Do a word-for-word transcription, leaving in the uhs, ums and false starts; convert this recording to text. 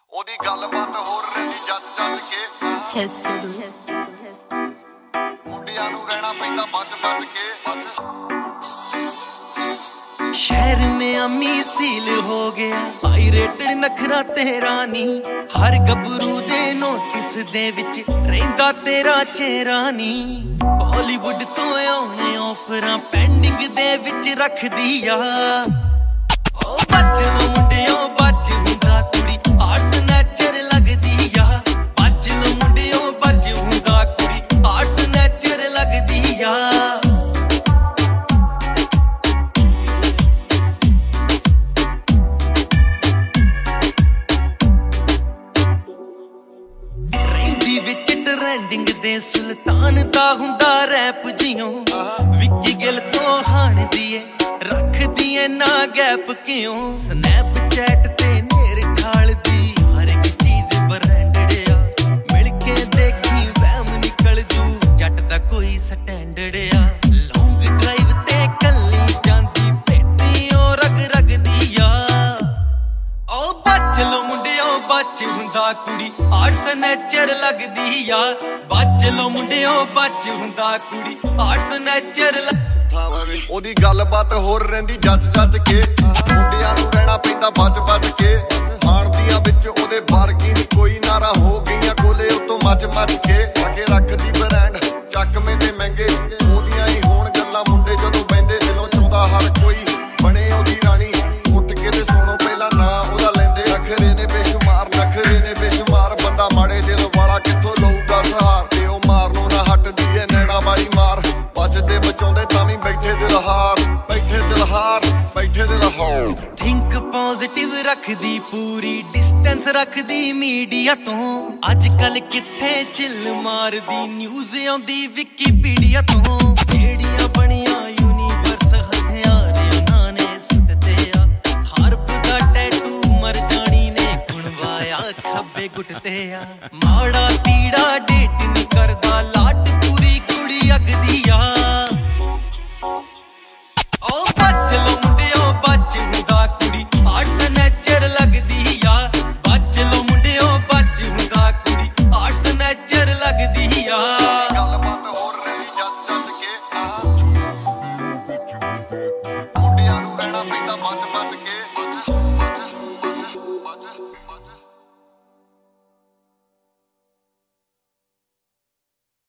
ਉਹਦੀ ਗੱਲਬਾਤ ਹੋਰ ਰਹੀ ਜੱਜ ਜੱਜ ਕੇ ਮੁੰਡਿਆਂ ਨੂੰ ਰਹਿਣਾ ਪੈਂਦਾ ਬਚ ਬਚ ਕੇ शहर में अम्मी सील हो गया पायरेटेड नखरा तेरा नी हर गबरू दे नोटिस दे विच रहिंदा तेरा चेहरा नी बॉलीवुड तो आउने ऑफरां पेंडिंग दे विच रख दिया ओ बच लो मुंडियों बच हुंदा कुड़ी आर्ट्स नेचर लगदी आ बच लो मुंडियों बच हुंदा कुड़ी आर्ट्स नेचर लगदी आ विच ट्रेंडिंग दे सुल्तान दा हुंदा रैप जियों विक्की गिल तो हाण दिए रख दिए ना गैप क्यों स्नैपचैट ते नेर ठाल दी हर एक चीज ब्रांडेड आ मिल के देखी वहम निकल जू जट दा कोई स्टैंडर्ड आ लॉन्ग ड्राइव ते कल्ली जांदी पेटियों रग रग दिया ओ बच लो मुंडियों बच हुंदा कुड़ी आर्ट्स नेचर लगदी आ बच लो मुंडियों बच हुंदा कुड़ी आर्ट्स नेचर ਉਹਦੀ ਗੱਲਬਾਤ ਹੋਰ ਰਹਿੰਦੀ ਜੱਜ ਜੱਜ ਕੇ ਮੁੰਡਿਆਂ ਨੂੰ ਰਹਿਣਾ ਪੈਂਦਾ ਬਚ ਬਚ ਕੇ ਖਾਣ ਦੀਆਂ ਵਿੱਚ ਉਹਦੇ ਵਰਗੀ ਨਹੀਂ ਕੋਈ ਨਾਰਾ ਹੋ ਗਈਆਂ ਕੋਲੇ ਉਤੋਂ ਮੱਚ ਮੱਚ ਕੇ ਅੱਗੇ ਰੱਖਦੀ ਬ੍ਰਾਂਡ ਚੱਕਵੇਂ ਤੇ ਮਹਿੰਗੇ ਉਹਦੀਆਂ ਹੀ ਹੋਣ ਗੱਲਾਂ ਮੁੰਡੇ ਜਦੋਂ ਬਹਿੰਦੇ ਦਿਲੋਂ ਚਾਹੁੰਦਾ ਹਰ ਕੋਈ ਬਣੇ ਉਹਦੀ ਰਾਣੀ ਉੱਠ ਕੇ ਤੇ ਸੁਣੋ ਪਹਿਲਾਂ ਨਾ ਉਹਦਾ ਲੈਂਦੇ ਨਖਰੇ ਨੇ ਬੇਸ਼ੁਮਾਰ ਨਖਰੇ ਨੇ ਬੇਸ਼ੁਮਾਰ ਬੰਦਾ ਮਾੜੇ ਦਿਲ ਵਾਲਾ ਕਿੱਥੋਂ ਲਊਗਾ ਸਹਾਰ ਤੇ ਉਹ ਮਾਰਨੋਂ ਨਾ ਹਟਦੀ ਏ ਨੈਣਾ ਵਾਲੀ ਮਾਰ ਬਚਦੇ ਬਚਾਉਂਦੇ ਤਾਂ ਵੀ ਬੈਠੇ ਦਿਲਹਾਰ ਬੈਠੇ ਦਿਲਹਾਰ ਬੈਠੇ ਦਿਲਹਾਰ ਥਿੰਕ ਪੋਜ਼ਿਟਿਵ ਰੱਖਦੀ ਪੂਰੀ ਡਿਸਟੈਂਸ ਰੱਖਦੀ ਮੀਡੀਆ ਤੋਂ ਅੱਜ ਕੱਲ ਕਿੱਥੇ ਚਿੱਲ ਮਾਰਦੀ ਨਿਊਜ਼ ਆਉਂਦੀ ਵਿਕੀਪੀਡੀਆ ਤੋਂ ਜਿਹੜੀਆਂ ਬਣੀਆਂ ਯੂਨੀਵਰਸ ਹਥਿਆਰ ਉਹਨਾਂ ਨੇ ਸੁੱਟਦੇ ਆ ਹਰਪ ਦਾ ਟੈਟੂ ਮਰ ਜਾਣੀ ਨੇ ਗੁਣਵਾਇਆ ਖੱਬੇ ਗੁੱਟ ਤੇ ਆ ਮਾੜਾ ਤੀੜਾ ਡੇਟ ਨਹੀਂ ਕਰਦਾ